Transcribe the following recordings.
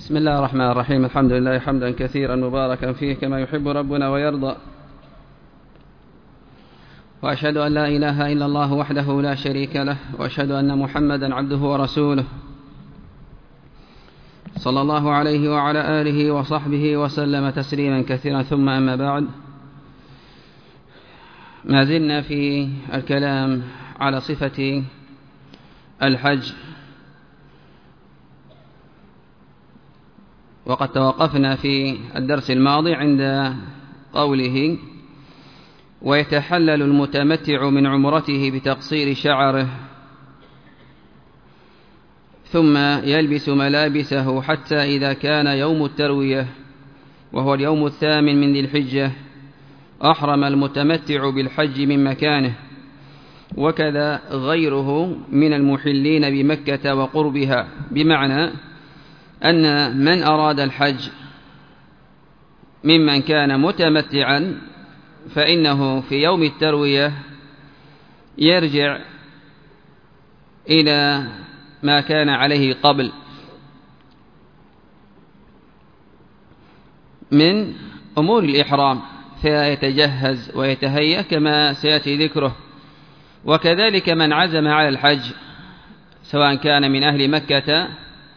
بسم الله الرحمن الرحيم. الحمد لله حمدا كثيرا مباركا فيه كما يحب ربنا ويرضى، وأشهد أن لا إله إلا الله وحده لا شريك له، وأشهد أن محمدا عبده ورسوله صلى الله عليه وعلى آله وصحبه وسلم تسليما كثيرا. ثم أما بعد، ما زلنا في الكلام على صفة الحج، وقد توقفنا في الدرس الماضي عند قوله: ويتحلل المتمتع من عمرته بتقصير شعره ثم يلبس ملابسه حتى إذا كان يوم التروية وهو اليوم الثامن من ذي الحجة أحرم المتمتع بالحج من مكانه، وكذا غيره من المحلين بمكة وقربها، بمعنى أن من أراد الحج ممن كان متمتعا فإنه في يوم التروية يرجع إلى ما كان عليه قبل من أمور الإحرام، فيتجهز ويتهيأ كما سيأتي ذكره. وكذلك من عزم على الحج سواء كان من أهل مكة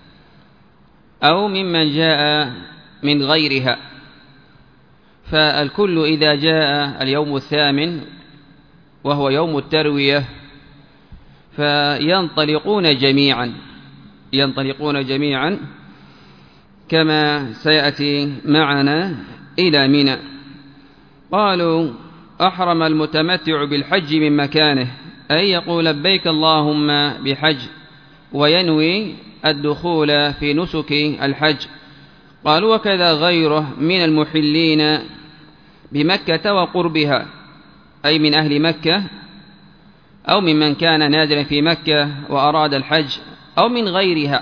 أو ممن جاء من غيرها، فالكل إذا جاء اليوم الثامن وهو يوم التروية فينطلقون جميعا كما سيأتي معنا إلى منى. قالوا: أحرم المتمتع بالحج من مكانه، أي يقول لبيك اللهم بحج وينوي الدخول في نسك الحج. قالوا: وكذا غيره من المحلين بمكة وقربها، أي من أهل مكة أو ممن كان نازلا في مكة وأراد الحج أو من غيرها.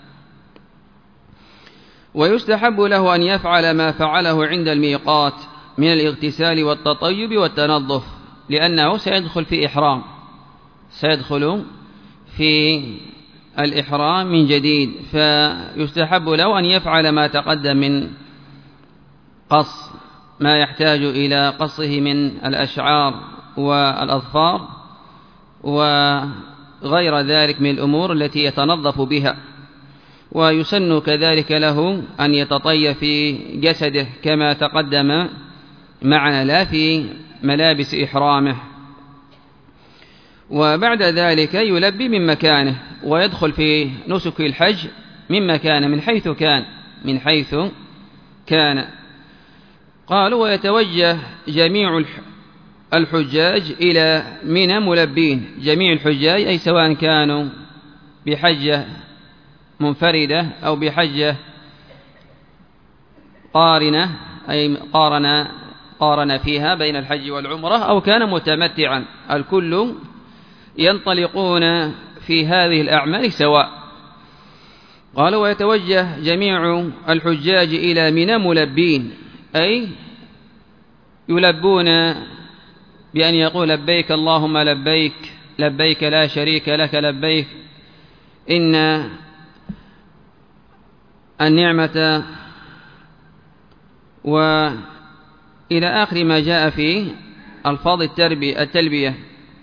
ويستحب له أن يفعل ما فعله عند الميقات من الاغتسال والتطيب والتنظف، لأنه سيدخل في الإحرام من جديد، فيستحب له أن يفعل ما تقدم من قص ما يحتاج إلى قصه من الأشعار والأظفار وغير ذلك من الأمور التي يتنظف بها. ويسن كذلك له أن يتطيب في جسده كما تقدم معنا، لا في ملابس إحرامه. وبعد ذلك يلبي من مكانه ويدخل في نسك الحج من مكانه من حيث كان. قالوا: ويتوجه جميع الحجاج إلى منى ملبين، جميع الحجاج أي سواء كانوا بحجة منفردة أو بحجة قارنة، أي قارن فيها بين الحج والعمرة، أو كان متمتعا، الكل ينطلقون في هذه الأعمال سواء. قالوا: ويتوجه جميع الحجاج إلى منى ملبين، أي يلبون بأن يقول: لبيك اللهم لبيك، لبيك لا شريك لك لبيك، إن النعمة، وإلى آخر ما جاء في ألفاظ التلبية.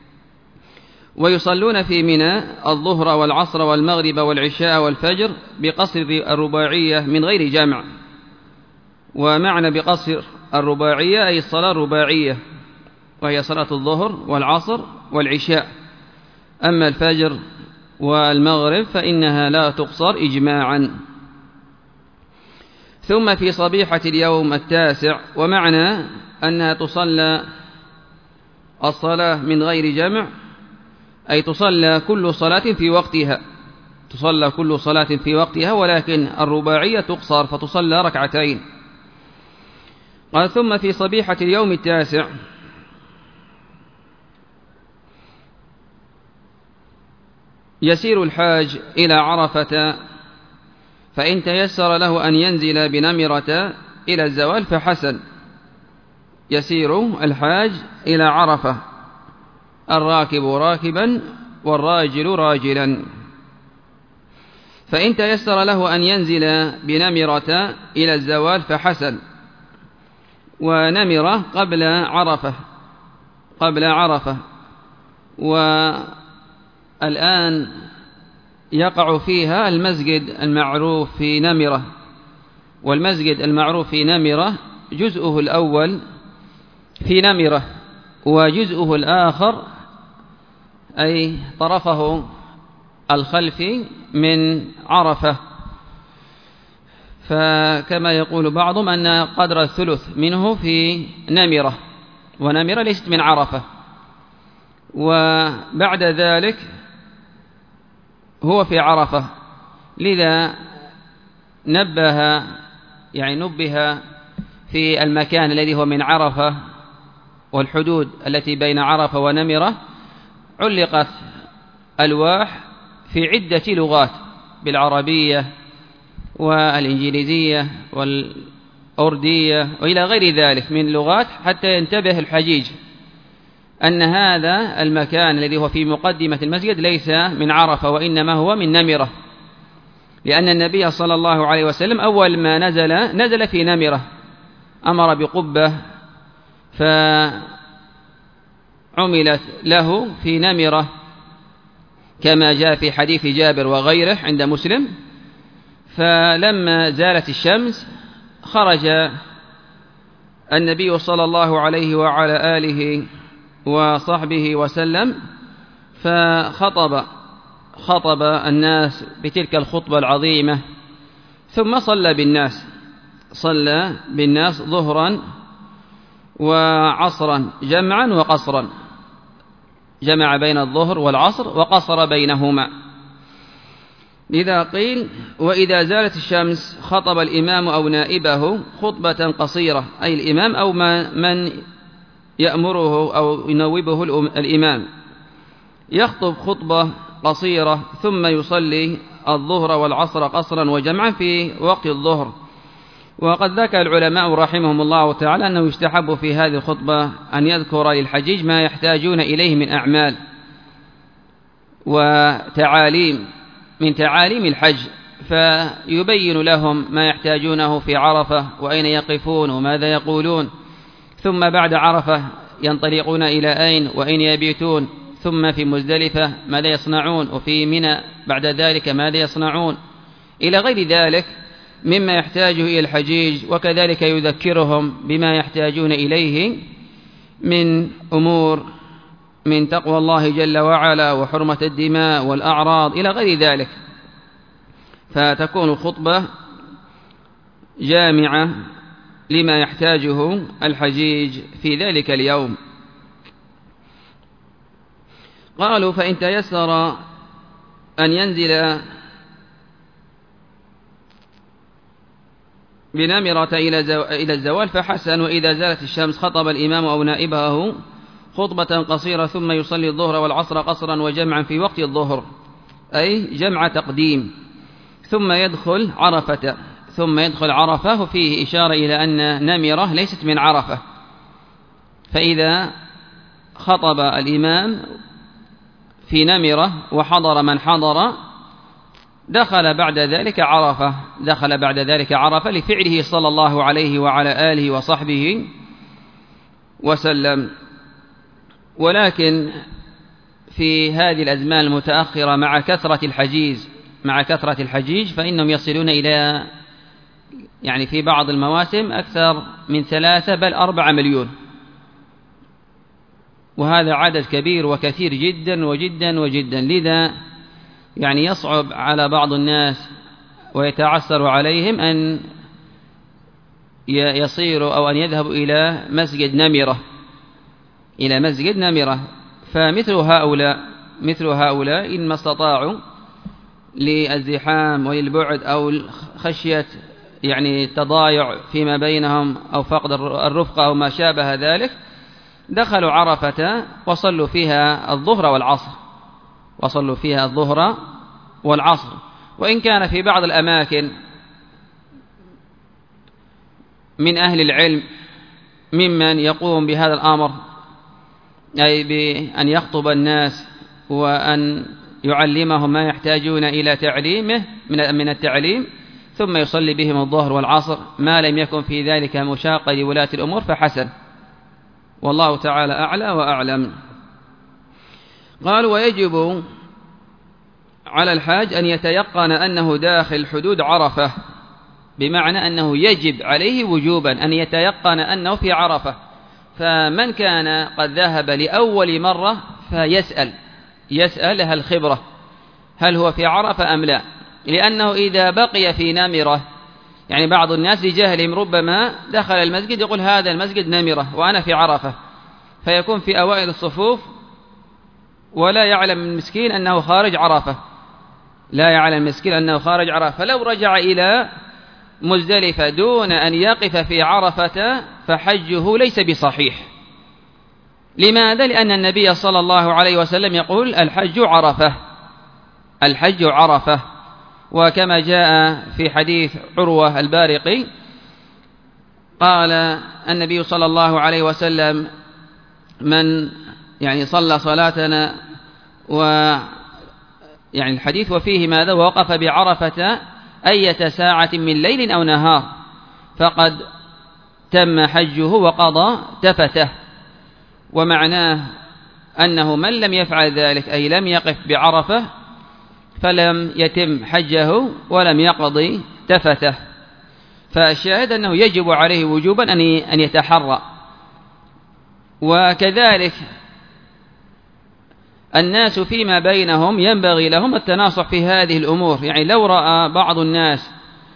ويصلون في منى الظهر والعصر والمغرب والعشاء والفجر بقصر الرباعية من غير جمع. ومعنى بقصر الرباعية أي الصلاة الرباعية، وهي صلاة الظهر والعصر والعشاء. أما الفجر والمغرب فإنها لا تقصر إجماعا. ثم في صبيحة اليوم التاسع، ومعنى أنها تصلى الصلاة من غير جمع أي تصلى كل صلاة في وقتها، ولكن الرباعية تقصر فتصلى ركعتين. قال: ثم في صبيحة اليوم التاسع يسير الحاج إلى عرفة، فإن تيسر له أن ينزل بنمرة إلى الزوال فحسن. يسير الحاج إلى عرفة، الراكب راكبا والراجل راجلا. فإن تيسر له أن ينزل بنمرة إلى الزوال فحسن، ونمرة قبل عرفة، والآن يقع فيها المسجد المعروف في نمرة، والمسجد المعروف في نمرة جزءه الأول في نمرة وجزءه الآخر أي طرفه الخلفي من عرفة، فكما يقول بعضهم أن قدر الثلث منه في نمرة، ونمرة ليست من عرفة، وبعد ذلك هو في عرفة. لذا نبه في المكان الذي هو من عرفة والحدود التي بين عرفة ونمرة علقت ألواح في عدة لغات بالعربية والإنجليزية والأردية وإلى غير ذلك من لغات، حتى ينتبه الحجيج أن هذا المكان الذي هو في مقدمة المسجد ليس من عرفة وإنما هو من نمرة، لأن النبي صلى الله عليه وسلم أول ما نزل في نمرة، أمر بقبة فعملت له في نمرة كما جاء في حديث جابر وغيره عند مسلم. فلما زالت الشمس خرج النبي صلى الله عليه وعلى آله وصحبه وسلم فخطب الناس بتلك الخطبة العظيمة، ثم صلى بالناس ظهرا وعصرا جمعا وقصرا، جمع بين الظهر والعصر وقصر بينهما. لذا قيل: وإذا زالت الشمس خطب الإمام أو نائبه خطبة قصيرة، أي الإمام أو من يأمره أو ينوبه الإمام يخطب خطبة قصيرة، ثم يصلي الظهر والعصر قصرا وجمعا في وقت الظهر. وقد ذكر العلماء رحمهم الله تعالى أنه يستحب في هذه الخطبة أن يذكر للحجيج ما يحتاجون إليه من أعمال وتعاليم من تعاليم الحج، فيبين لهم ما يحتاجونه في عرفة وأين يقفون وماذا يقولون، ثم بعد عرفة ينطلقون إلى أين وأين يبيتون، ثم في مزدلفة ماذا يصنعون، وفي منى بعد ذلك ماذا يصنعون، إلى غير ذلك مما يحتاجه إلى الحجيج. وكذلك يذكرهم بما يحتاجون إليه من أمور من تقوى الله جل وعلا وحرمة الدماء والأعراض إلى غير ذلك، فتكون الخطبة جامعة لما يحتاجه الحجيج في ذلك اليوم. قالوا: فإن تيسر أن ينزل بنمرة إلى الزوال فحسن، وإذا زالت الشمس خطب الإمام أو نائبه خطبة قصيرة ثم يصلي الظهر والعصر قصرا وجمعا في وقت الظهر، أي جمع تقديم، ثم يدخل عرفة. وفيه إشارة إلى أن نمرة ليست من عرفة، فإذا خطب الإمام في نمرة وحضر من حضر دخل بعد ذلك عرفة لفعله صلى الله عليه وعلى آله وصحبه وسلم. ولكن في هذه الأزمان المتأخرة مع كثرة الحجيج فإنهم يصلون إلى في بعض المواسم أكثر من 3 بل 4 مليون، وهذا عدد كبير وكثير جدا وجدا. لذا يصعب على بعض الناس ويتعسر عليهم أن يصيروا أو أن يذهبوا إلى مسجد نمرة. فمثل هؤلاء إن ما استطاعوا للزحام وللبعد أو خشية تضايع فيما بينهم أو فقد الرفقة أو ما شابه ذلك، دخلوا عرفة وصلوا فيها الظهر والعصر. وإن كان في بعض الأماكن من أهل العلم ممن يقوم بهذا الأمر، أي بأن يخطب الناس وأن يعلمهم ما يحتاجون إلى تعليمه من التعليم، ثم يصلي بهم الظهر والعصر، ما لم يكن في ذلك مشاقة لولاة الأمور فحسن، والله تعالى أعلى وأعلم. قال: ويجب على الحاج أن يتيقن أنه داخل حدود عرفة، بمعنى أنه يجب عليه وجوبا أن يتيقن أنه في عرفة. فمن كان قد ذهب لأول مرة يسأل هل خبرة هل هو في عرفة أم لا، لأنه إذا بقي في نمرة، يعني بعض الناس لجهلهم ربما دخل المسجد يقول هذا المسجد نمرة وأنا في عرفة، فيكون في أوائل الصفوف ولا يعلم المسكين أنه خارج عرفة، فلو رجع إلى مزدلفة دون أن يقف في عرفة فحجه ليس بصحيح. لماذا؟ لأن النبي صلى الله عليه وسلم يقول الحج عرفة، وكما جاء في حديث عروة البارقي قال النبي صلى الله عليه وسلم: من صلى صلاتنا الحديث وفيه ماذا؟ ووقف بعرفة أية ساعة من ليل أو نهار فقد تم حجه وقضى تفته. ومعناه أنه من لم يفعل ذلك، أي لم يقف بعرفة، فلم يتم حجه ولم يقضي تفته. فالشاهد أنه يجب عليه وجوبا أن يتحرى. وكذلك الناس فيما بينهم ينبغي لهم التناصح في هذه الأمور. لو رأى بعض الناس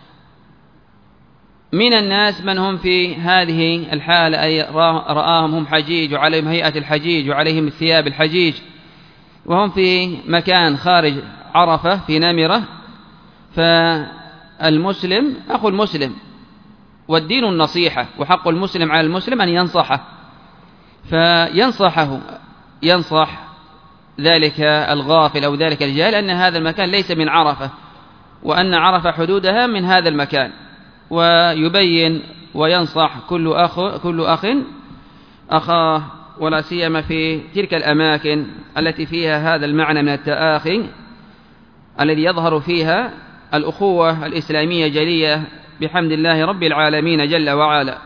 من الناس من هم في هذه الحالة، أي رآهم هم حجيج وعليهم هيئة الحجيج وعليهم ثياب الحجيج، وهم في مكان خارج عرفة في نمرة، فالمسلم أخو المسلم، والدين النصيحة، وحق المسلم على المسلم أن ينصحه، ينصح ذلك الغافل أو ذلك الجاهل أن هذا المكان ليس من عرفة، وأن عرفة حدودها من هذا المكان، ويبين وينصح كل أخ أخاه، ولا سيما في تلك الأماكن التي فيها هذا المعنى من التآخي الذي يظهر فيها الأخوة الإسلامية جلية بحمد الله رب العالمين جل وعلا.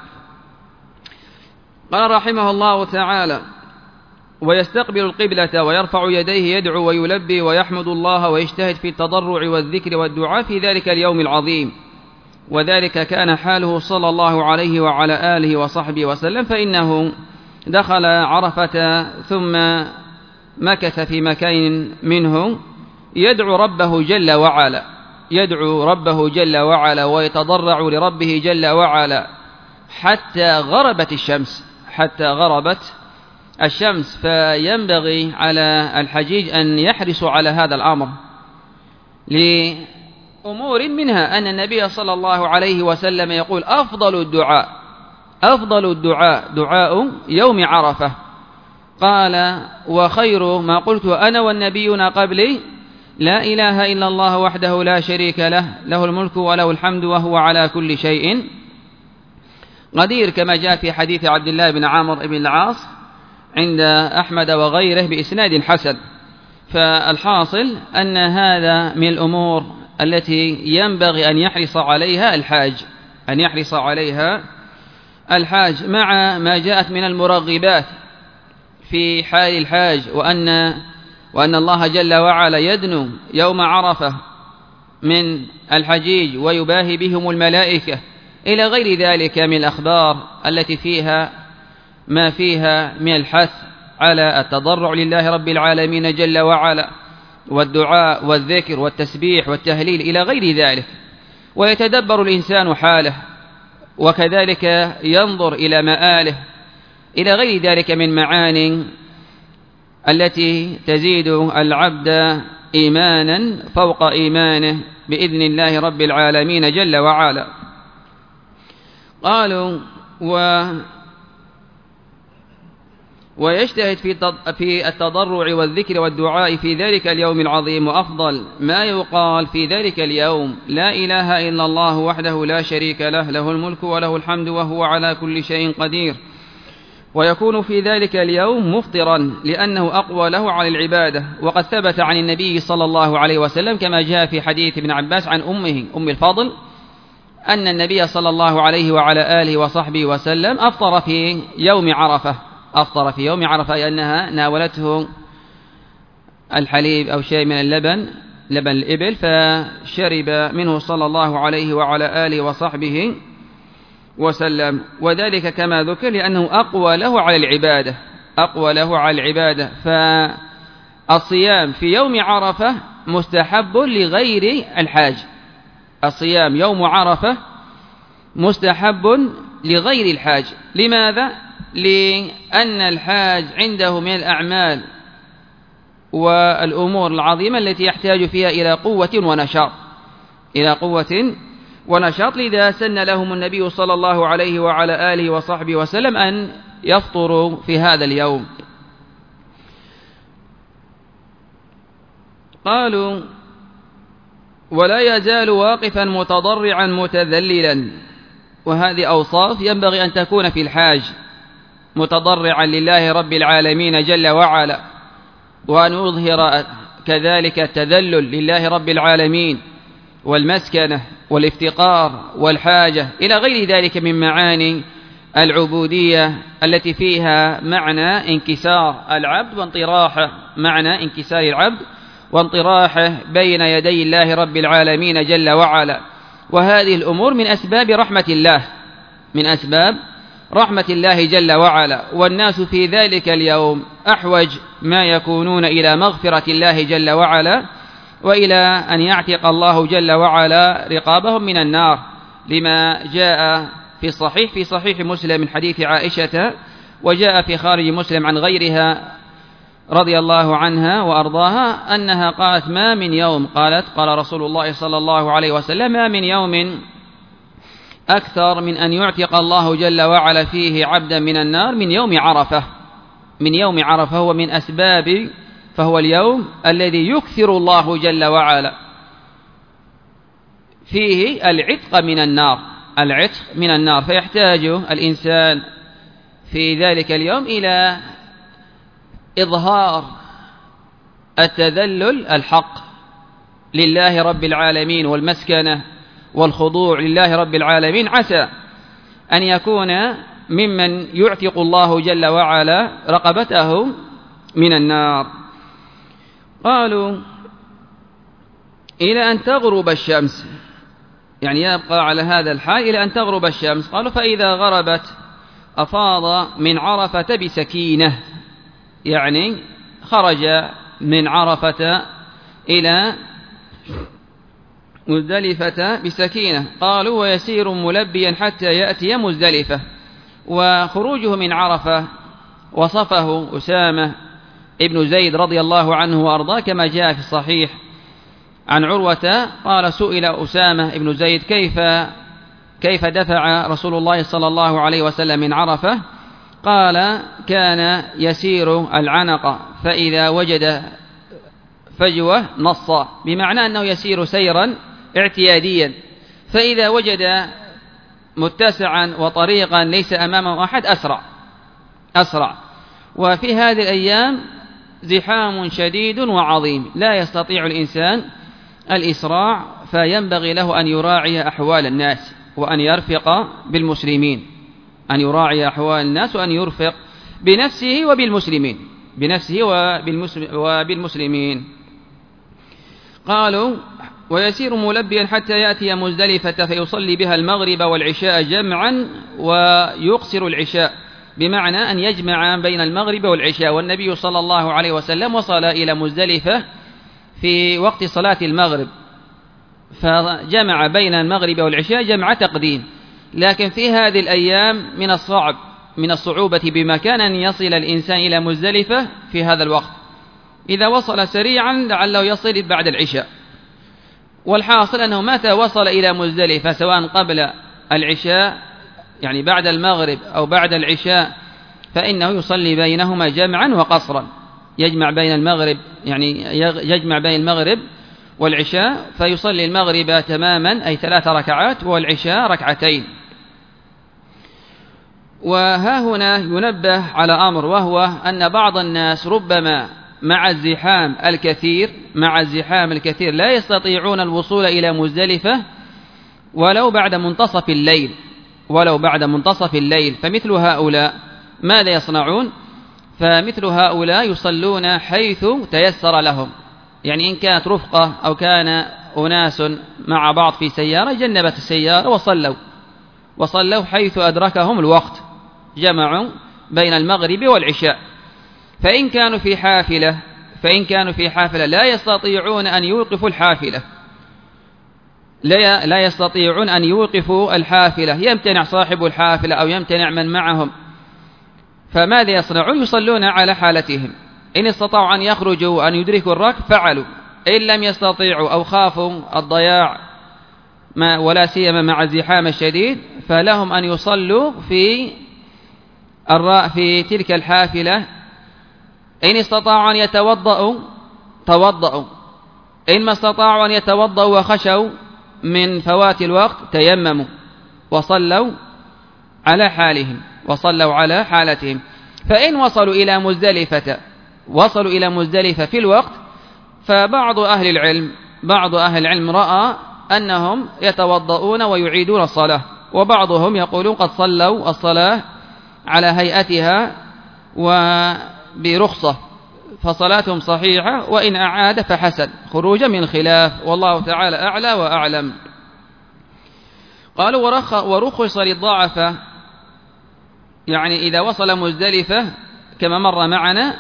قال رحمه الله تعالى: ويستقبل القبلة ويرفع يديه يدعو ويلبي ويحمد الله ويجتهد في التضرع والذكر والدعاء في ذلك اليوم العظيم، وذلك كان حاله صلى الله عليه وعلى آله وصحبه وسلم، فإنه دخل عرفة ثم مكث في مكان منه يدعو ربه جل وعلا ويتضرع لربه جل وعلا حتى غربت الشمس. فينبغي على الحجيج أن يحرصوا على هذا الأمر لأمور منها أن النبي صلى الله عليه وسلم يقول: أفضل الدعاء دعاء يوم عرفة. قال: وخير ما قلت أنا والنبيون قبلي لا إله إلا الله وحده لا شريك له، له الملك وله الحمد وهو على كل شيء قدير، كما جاء في حديث عبد الله بن عمرو بن العاص عند أحمد وغيره بإسناد حسن. فالحاصل أن هذا من الأمور التي ينبغي أن يحرص عليها الحاج مع ما جاءت من المرغبات في حال الحاج، وأن الله جل وعلا يدنو يوم عرفة من الحجيج ويباهي بهم الملائكة إلى غير ذلك من الأخبار التي فيها ما فيها من الحث على التضرع لله رب العالمين جل وعلا، والدعاء والذكر والتسبيح والتهليل إلى غير ذلك. ويتدبر الإنسان حاله، وكذلك ينظر إلى مآله إلى غير ذلك من معاني التي تزيد العبد إيمانا فوق إيمانه بإذن الله رب العالمين جل وعلا. قالوا: ويجتهد في التضرع والذكر والدعاء في ذلك اليوم العظيم، وأفضل ما يقال في ذلك اليوم: لا إله إلا الله وحده لا شريك له، له الملك وله الحمد وهو على كل شيء قدير. ويكون في ذلك اليوم مفطرا لأنه أقوى له على العبادة. وقد ثبت عن النبي صلى الله عليه وسلم كما جاء في حديث ابن عباس عن أمه أم الفضل أن النبي صلى الله عليه وعلى آله وصحبه وسلم أفطر في يوم عرفة. أفطر في يوم عرفة أي أنها ناولته الحليب أو شيء من اللبن، لبن الإبل، فشرب منه صلى الله عليه وعلى آله وصحبه وسلم. وذلك كما ذكر لأنه أقوى له على العبادة، أقوى له على العبادة. فالصيام في يوم عرفة مستحب لغير الحاج. الصيام يوم عرفة مستحب لغير الحاج. لماذا؟ لأن الحاج عنده من الأعمال والأمور العظيمة التي يحتاج فيها إلى قوة ونشاط، إلى قوة ونشاط. لذا سن لهم النبي صلى الله عليه وعلى آله وصحبه وسلم أن يفطروا في هذا اليوم. قالوا: ولا يزال واقفا متضرعا متذللا. وهذه أوصاف ينبغي أن تكون في الحاج: متضرعا لله رب العالمين جل وعلا، وأن يظهر كذلك التذلل لله رب العالمين والمسكنة والافتقار والحاجة إلى غير ذلك من معاني العبودية التي فيها معنى انكسار العبد وانطراحه، معنى انكسار العبد وانطراحه بين يدي الله رب العالمين جل وعلا. وهذه الأمور من أسباب رحمة الله، من أسباب رحمة الله جل وعلا. والناس في ذلك اليوم أحوج ما يكونون إلى مغفرة الله جل وعلا وإلى أن يعتق الله جل وعلا رقابهم من النار، لما جاء في صحيح مسلم من حديث عائشة، وجاء في خارج مسلم عن غيرها رضي الله عنها وأرضاها أنها قالت: ما من يوم، قال رسول الله صلى الله عليه وسلم: ما من يوم أكثر من أن يعتق الله جل وعلا فيه عبدا من النار من يوم عرفة. من يوم عرفة هو من أسباب، فهو اليوم الذي يكثر الله جل وعلا فيه العتق من النار، العتق من النار. فيحتاج الإنسان في ذلك اليوم إلى إظهار التذلل الحق لله رب العالمين والمسكنة والخضوع لله رب العالمين، عسى أن يكون ممن يعتق الله جل وعلا رقبته من النار. قالوا: إلى أن تغرب الشمس، يعني يبقى على هذا الحال إلى أن تغرب الشمس. قالوا: فإذا غربت أفاض من عرفة بسكينة، يعني خرج من عرفة إلى مزدلفة بسكينة. قالوا: ويسير ملبيا حتى يأتي مزدلفة. وخروجه من عرفة وصفه أسامة ابن زيد رضي الله عنه وأرضاه كما جاء في الصحيح عن عروة قال: سئل أسامة ابن زيد كيف دفع رسول الله صلى الله عليه وسلم من عرفة؟ قال: كان يسير العنق فإذا وجد فجوة نص، بمعنى أنه يسير سيرا اعتياديا، فإذا وجد متسعا وطريقا ليس أمامه أحد أسرع. وفي هذه الأيام زحام شديد وعظيم، لا يستطيع الإنسان الإسراع، فينبغي له أن يراعي أحوال الناس وأن يرفق بالمسلمين، أن يراعي أحوال الناس وأن يرفق بنفسه وبالمسلمين. قالوا: ويسير ملبيا حتى يأتي مزدلفة فيصلي بها المغرب والعشاء جمعا ويقصر العشاء، بمعنى أن يجمع بين المغرب والعشاء. والنبي صلى الله عليه وسلم وصل إلى مزدلفة في وقت صلاة المغرب، فجمع بين المغرب والعشاء جمع تقديم. لكن في هذه الأيام من الصعوبة بمكان أن يصل الإنسان إلى مزدلفة في هذا الوقت. إذا وصل سريعا لعله يصل بعد العشاء. والحاصل أنه متى وصل إلى مزدلفة سواء قبل العشاء يعني بعد المغرب أو بعد العشاء فإنه يصلي بينهما جمعا وقصرا، يجمع بين المغرب والعشاء، فيصلي المغرب تماما أي 3 ركعات والعشاء 2 ركعتين. وها هنا ينبه على أمر، وهو أن بعض الناس ربما مع الزحام الكثير لا يستطيعون الوصول إلى مزدلفة ولو بعد منتصف الليل، فمثل هؤلاء ماذا يصنعون؟ فمثل هؤلاء يصلون حيث تيسر لهم، يعني إن كانت رفقة أو كان أناس مع بعض في سيارة جنبت السيارة وصلوا حيث أدركهم الوقت، جمعوا بين المغرب والعشاء. فإن كانوا في حافلة لا يستطيعون أن يوقفوا الحافلة، لا يستطيعون أن يوقفوا الحافلة، يمتنع صاحب الحافلة أو يمتنع من معهم، فماذا يصنعون؟ يصلون على حالتهم. إن استطاعوا أن يخرجوا وأن يدركوا الركب فعلوا، إن لم يستطيعوا أو خافوا الضياع ولا سيما مع الزحام الشديد فلهم أن يصلوا في تلك الحافلة. إن استطاعوا أن يتوضأوا توضأوا، إن ما استطاعوا أن يتوضأوا وخشوا من فوات الوقت تيمموا وصلوا على حالتهم. فإن وصلوا إلى مزدلفة في الوقت، فبعض أهل العلم رأى أنهم يتوضؤون ويعيدون الصلاة، وبعضهم يقولون قد صلوا الصلاة على هيئتها وبرخصة فصلاتهم صحيحة، وإن أعاد فحسن، خروجا من خلاف، والله تعالى أعلى وأعلم. قالوا ورخص للضعفة، يعني إذا وصل مزدلفة كما مر معنا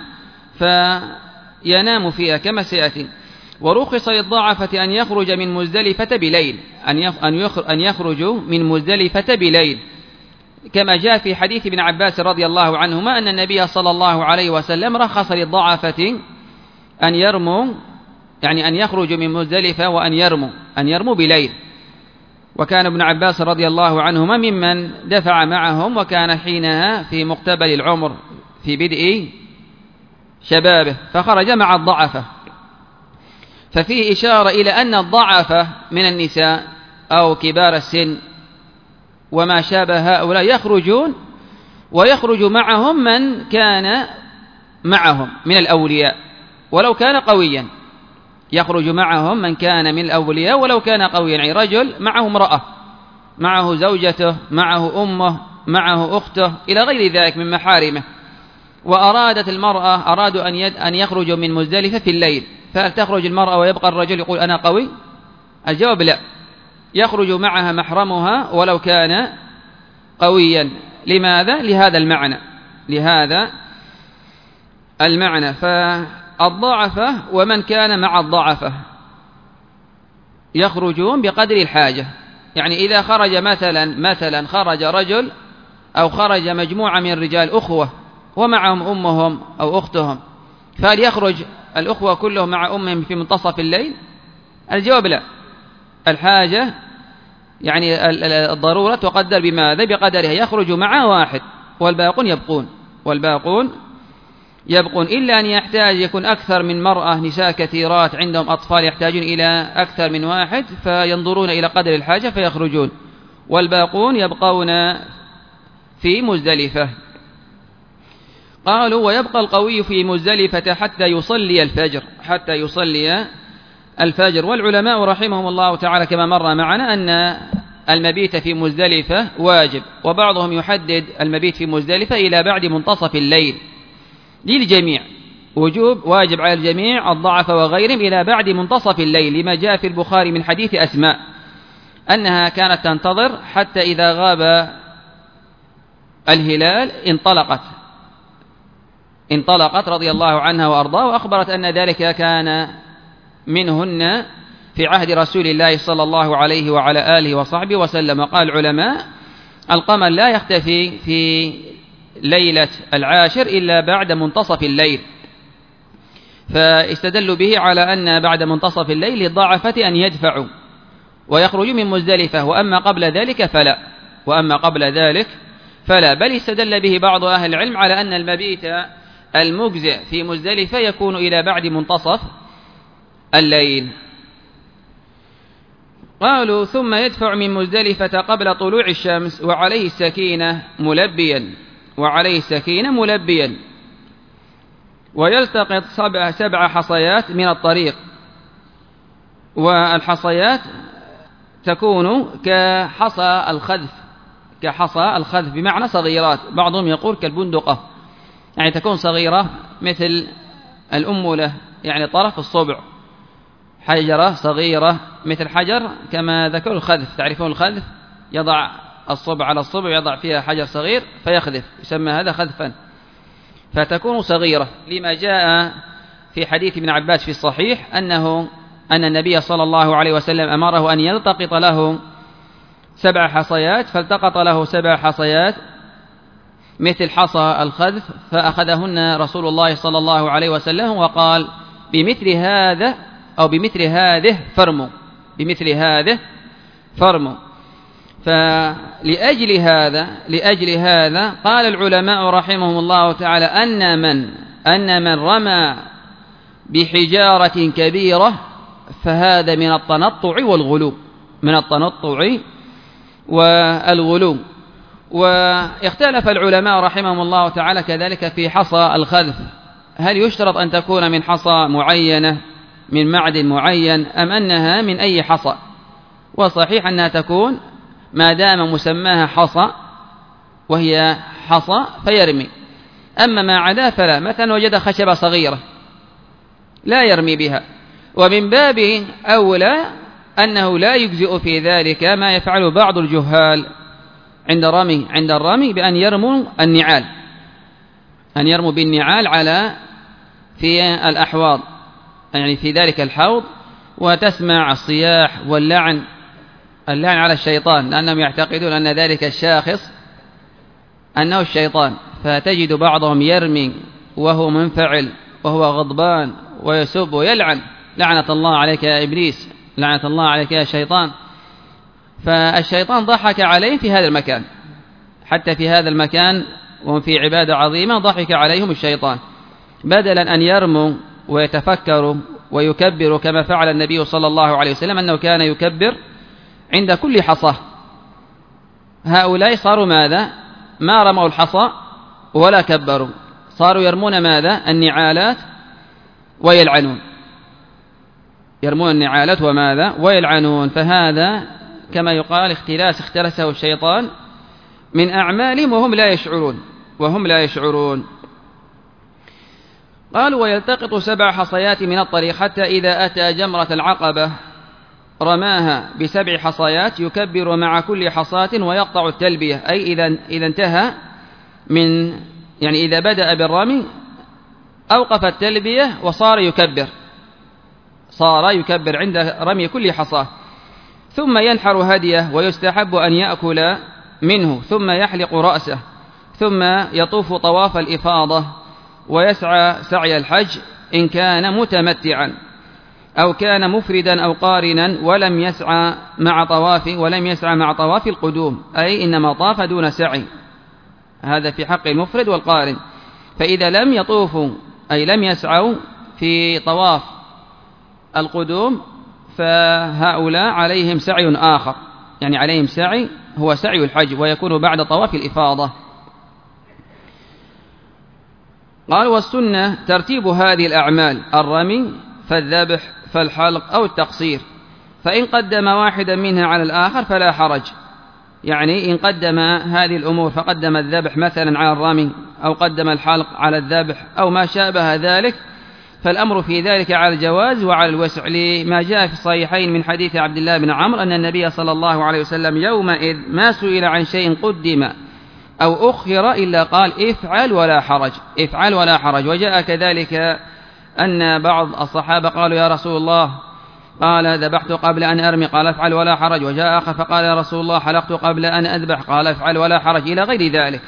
فينام فيها كما سيأتي. ورخص للضعفة أن يخرج من مزدلفة بليل، أن يخرجوا من مزدلفة بليل، كما جاء في حديث ابن عباس رضي الله عنهما أن النبي صلى الله عليه وسلم رخص للضعفة أن يرموا، يعني أن يخرجوا من مزدلفة وأن يرموا بليل. وكان ابن عباس رضي الله عنهما ممن دفع معهم، وكان حينها في مقتبل العمر في بدء شبابه، فخرج مع الضعفة. ففيه إشارة إلى أن الضعفة من النساء أو كبار السن وما شابه هؤلاء يخرجون، ويخرج معهم من كان معهم من الأولياء ولو كان قويا، يخرج معهم من كان من الأولياء ولو كان قويا، يعني رجل معه امرأة، معه زوجته، معه أمه، معه أخته إلى غير ذلك من محارمه، أرادوا أن يخرجوا من مزدلفة في الليل، فهل تخرج المرأة ويبقى الرجل يقول أنا قوي؟ الجواب لا، يخرج معها محرمها ولو كان قويا. لماذا؟ لهذا المعنى. فالضعفة ومن كان مع الضعفة يخرجون بقدر الحاجة، يعني إذا خرج مثلا خرج رجل أو خرج مجموعة من الرجال أخوة ومعهم أمهم أو أختهم، فهل يخرج الأخوة كلهم مع أمهم في منتصف الليل؟ الجواب لا، الحاجة يعني الضرورة تقدر بماذا؟ بقدرها، يخرج مع واحد والباقون يبقون إلا أن يكون أكثر من مرأة، نساء كثيرات عندهم أطفال يحتاجون إلى أكثر من واحد فينظرون إلى قدر الحاجة فيخرجون، والباقون يبقون في مزدلفة. قالوا ويبقى القوي في مزدلفة حتى يصلي الفجر. والعلماء رحمهم الله تعالى كما مر معنا أن المبيت في مزدلفة واجب، وبعضهم يحدد المبيت في مزدلفة إلى بعد منتصف الليل للجميع، واجب على الجميع الضعف وغيرهم إلى بعد منتصف الليل، لما جاء في البخاري من حديث أسماء أنها كانت تنتظر حتى إذا غاب الهلال انطلقت رضي الله عنها وأرضاه، وأخبرت أن ذلك كان منهن في عهد رسول الله صلى الله عليه وعلى آله وصحبه وسلم. قال العلماء القمر لا يختفي في ليلة العاشر إلا بعد منتصف الليل، فاستدلوا به على أن بعد منتصف الليل للضعفة أن يدفعوا ويخرجوا من مزدلفة، وأما قبل ذلك فلا، بل استدل به بعض أهل العلم على أن المبيت المجزئ في مزدلفة يكون إلى بعد منتصف الليل. قالوا ثم يدفع من مزدلفة قبل طلوع الشمس وعليه السكينة ملبيا ويلتقط 7 حصيات من الطريق، والحصيات تكون كحصى الخذف بمعنى صغيرات، بعضهم يقول كالبندقة، يعني تكون صغيرة مثل الأمولة، يعني طرف الصبع، حجرة صغيرة مثل حجر كما ذكروا الخذف، تعرفون الخذف، يضع الصبع على الصبع يضع فيها حجر صغير فيخذف، يسمى هذا خذفا، فتكون صغيرة، لما جاء في حديث ابن عباس في الصحيح أن النبي صلى الله عليه وسلم أمره أن يلتقط له 7 حصيات، فالتقط له 7 حصيات مثل حصى الخذف، فأخذهن رسول الله صلى الله عليه وسلم وقال بمثل هذه فرموا. فلأجل هذا قال العلماء رحمهم الله تعالى أن من رمى بحجارة كبيرة فهذا من التنطع والغلو. واختلف العلماء رحمهم الله تعالى كذلك في حصى الخذف، هل يشترط أن تكون من حصى معينة من معدن معين أم أنها من أي حصى؟ وصحيح أنها تكون ما دام مسماها حصى وهي حصى فيرمي، أما ما عدا فلا، مثلا وجد خشبة صغيرة لا يرمي بها، ومن باب أولى أنه لا يجزئ في ذلك ما يفعل بعض الجهال عند الرمي بأن يرموا بالنعال في الأحواض، يعني في ذلك الحوض، وتسمع الصياح واللعن على الشيطان، لأنهم يعتقدون أن ذلك الشاخص أنه الشيطان، فتجد بعضهم يرمي وهو منفعل وهو غضبان ويسب ويلعن، لعنة الله عليك يا إبليس، لعنة الله عليك يا شيطان. فالشيطان ضحك عليه في هذا المكان، حتى في هذا المكان وهم في عبادة عظيمة ضحك عليهم الشيطان، بدلا أن يرموا ويتفكروا ويكبروا كما فعل النبي صلى الله عليه وسلم، أنه كان يكبر عند كل حصى. هؤلاء صاروا ماذا؟ ما رموا الحصى ولا كبروا، صاروا يرمون ماذا؟ النعالات ويلعنون، يرمون النعالات وماذا؟ ويلعنون. فهذا كما يقال اختلسه الشيطان من أعمالهم وهم لا يشعرون. قالوا ويلتقط 7 حصيات من الطريق حتى إذا أتى جمرة العقبة رماها ب7 حصيات، يكبر مع كل حصاة ويقطع التلبية، أي إذا انتهى يعني إذا بدأ بالرمي أوقف التلبية وصار يكبر عند رمي كل حصاة، ثم ينحر هديه، ويستحب أن يأكل منه، ثم يحلق رأسه، ثم يطوف طواف الإفاضة، ويسعى سعي الحج إن كان متمتعا أو كان مفردا أو قارنا، ولم يسعى مع طواف القدوم، أي إنما طاف دون سعي، هذا في حق المفرد والقارن. فإذا لم يطوفوا أي لم يسعوا في طواف القدوم فهؤلاء عليهم سعي آخر، يعني عليهم سعي هو سعي الحج، ويكون بعد طواف الإفاضة. قال والسنة ترتيب هذه الأعمال: الرمي فالذبح فالحلق أو التقصير، فإن قدم واحدا منها على الآخر فلا حرج، يعني إن قدم هذه الأمور فقدم الذبح مثلا على الرمي، أو قدم الحلق على الذبح أو ما شابه ذلك، فالأمر في ذلك على الجواز وعلى الوسع، لما جاء في الصحيحين من حديث عبد الله بن عمرو أن النبي صلى الله عليه وسلم يومئذ ما سئل عن شيء قدم أو أخر إلا قال افعل ولا حرج. وجاء كذلك أن بعض الصحابة قالوا يا رسول الله، قال ذبحت قبل أن أرمي، قال افعل ولا حرج. وجاء آخر فقال يا رسول الله حلقت قبل أن أذبح، قال افعل ولا حرج، إلى غير ذلك.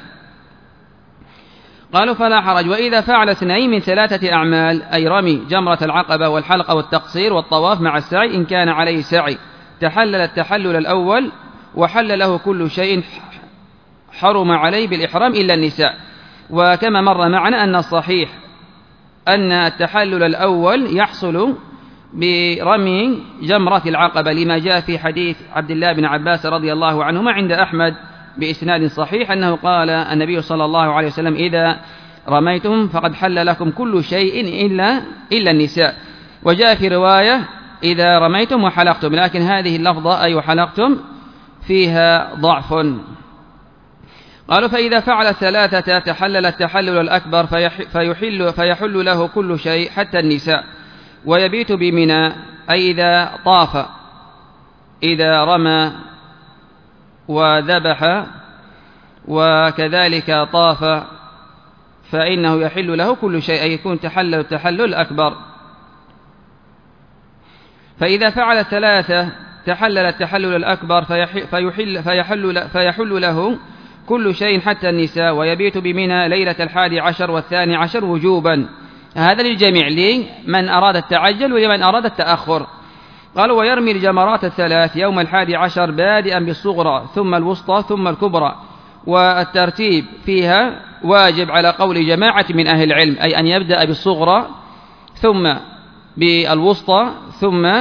قالوا فلا حرج. وإذا فعل 2 من 3 أعمال، أي رمي جمرة العقبة والحلق والتقصير والطواف مع السعي، إن كان عليه سعي تحلل التحلل الأول وحل له كل شيء حرم عليه بالإحرام إلا النساء. وكما مر معنا أن الصحيح أن التحلل الأول يحصل برمي جمرة العقبة، لما جاء في حديث عبد الله بن عباس رضي الله عنهما عند أحمد بإسناد صحيح أنه قال النبي صلى الله عليه وسلم: إذا رميتم فقد حل لكم كل شيء إلا النساء. وجاء في رواية: إذا رميتم وحلقتم، لكن هذه اللفظة أي وحلقتم فيها ضعف. قالوا: فإذا فعل ثلاثة تحلل التحلل الأكبر فيحل له كل شيء حتى النساء، ويبيت بمنى، أي إذا طاف، إذا رمى وذبح وكذلك طاف فإنه يحل له كل شيء، أي يكون تحلل التحلل الأكبر. فإذا فعل ثلاثة تحلل التحلل الأكبر فيحل له كل شيء حتى النساء، ويبيت بمنى ليلة 11 و12 وجوبا. هذا للجميع، لمن أراد التعجل ولمن أراد التأخر. قالوا: ويرمي الجمرات الثلاث يوم 11 بادئا بالصغرى ثم الوسطى ثم الكبرى، والترتيب فيها واجب على قول جماعة من أهل العلم، أي أن يبدأ بالصغرى ثم بالوسطى ثم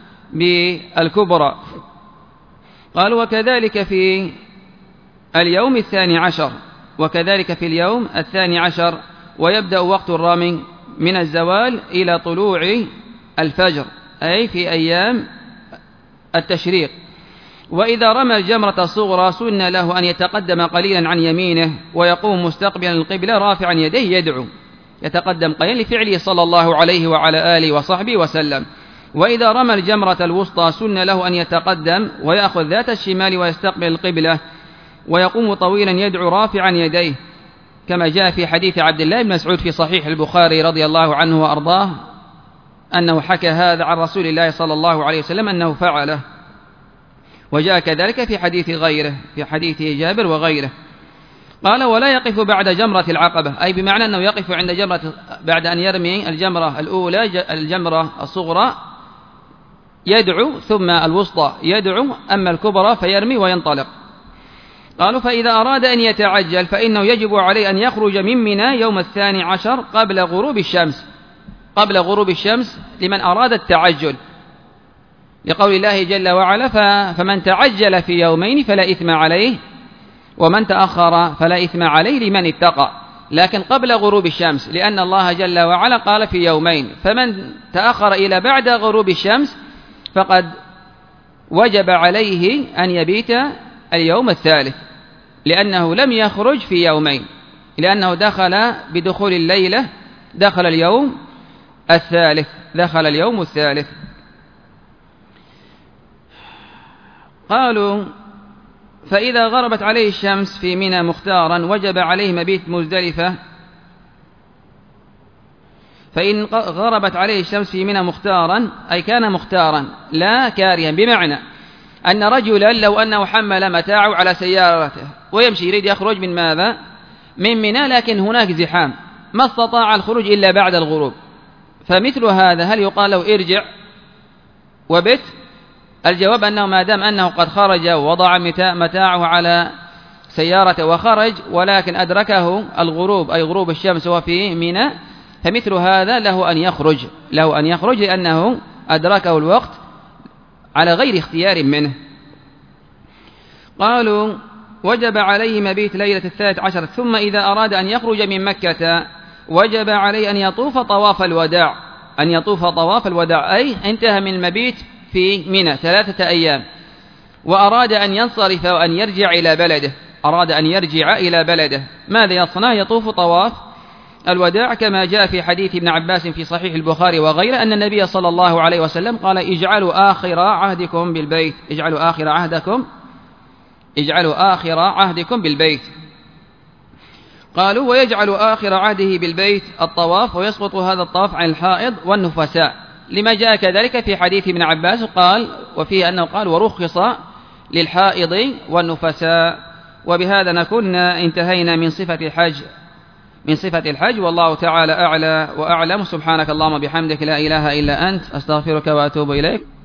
بالكبرى. قالوا: وكذلك في اليوم 12، وكذلك في اليوم 12، ويبدأ وقت الرمي من الزوال إلى طلوع الفجر، أي في أيام التشريق. وإذا رمى الجمرة الصغرى سن له أن يتقدم قليلا عن يمينه ويقوم مستقبلا القبلة رافعا يديه يدعو، يتقدم قليلا لفعله صلى الله عليه وعلى آله وصحبه وسلم. وإذا رمى الجمرة الوسطى سن له أن يتقدم ويأخذ ذات الشمال ويستقبل القبلة ويقوم طويلا يدعو رافعا يديه، كما جاء في حديث عبد الله بن مسعود في صحيح البخاري رضي الله عنه وأرضاه أنه حكى هذا عن رسول الله صلى الله عليه وسلم أنه فعله. وجاء كذلك في حديث غيره، في حديث جابر وغيره. قال: ولا يقف بعد جمرة العقبة، أي بمعنى أنه يقف عند جمرة بعد أن يرمي الجمرة الأولى الجمرة الصغرى يدعو، ثم الوسطى يدعو، أما الكبرى فيرمي وينطلق. قالوا: فإذا أراد أن يتعجل فإنه يجب عليه أن يخرج من منى يوم 12 قبل غروب الشمس، قبل غروب الشمس لمن أراد التعجل، لقول الله جل وعلا: فمن تعجل في يومين فلا إثم عليه، ومن تأخر فلا إثم عليه لمن اتقى. لكن قبل غروب الشمس، لأن الله جل وعلا قال في يومين، فمن تأخر إلى بعد غروب الشمس فقد وجب عليه أن يبيت اليوم الثالث، لأنه لم يخرج في يومين، لأنه دخل بدخول الليلة دخل اليوم الثالث. قالوا: فإذا غربت عليه الشمس في منى مختارا وجب عليه مبيت مزدلفة. فإن غربت عليه الشمس في منى مختارا، أي كان مختارا لا كارها، بمعنى أن رجلا لو أنه حمل متاعه على سيارته ويمشي يريد يخرج من ماذا؟ من منى، لكن هناك زحام ما استطاع الخروج إلا بعد الغروب، فمثل هذا هل يقال له ارجع وبت؟ الجواب أنه ما دام أنه قد خرج ووضع متاعه على سيارته وخرج، ولكن أدركه الغروب أي غروب الشمس وفي منى، فمثل هذا له أن يخرج لأنه أدركه الوقت على غير اختيار منه. قالوا: وجب عليه مبيت ليلة 13، ثم إذا أراد أن يخرج من مكة وجب عليه أن يطوف طواف الوداع، أي انتهى من المبيت في منى 3 أيام وأراد أن ينصرف وأن يرجع إلى بلده، ماذا يصنع؟ يطوف طواف الوداع، كما جاء في حديث ابن عباس في صحيح البخاري وغيره أن النبي صلى الله عليه وسلم قال: اجعلوا آخر عهدكم بالبيت. قالوا: ويجعل آخر عهده بالبيت الطواف، ويسقط هذا الطواف عن الحائض والنفساء، لما جاء كذلك في حديث ابن عباس وفيه أنه قال: ورخص للحائض والنفساء. وبهذا نكون انتهينا من صفة الحج، والله تعالى أعلى وأعلم. سبحانك اللهم بحمدك لا إله إلا أنت، أستغفرك وأتوب إليك.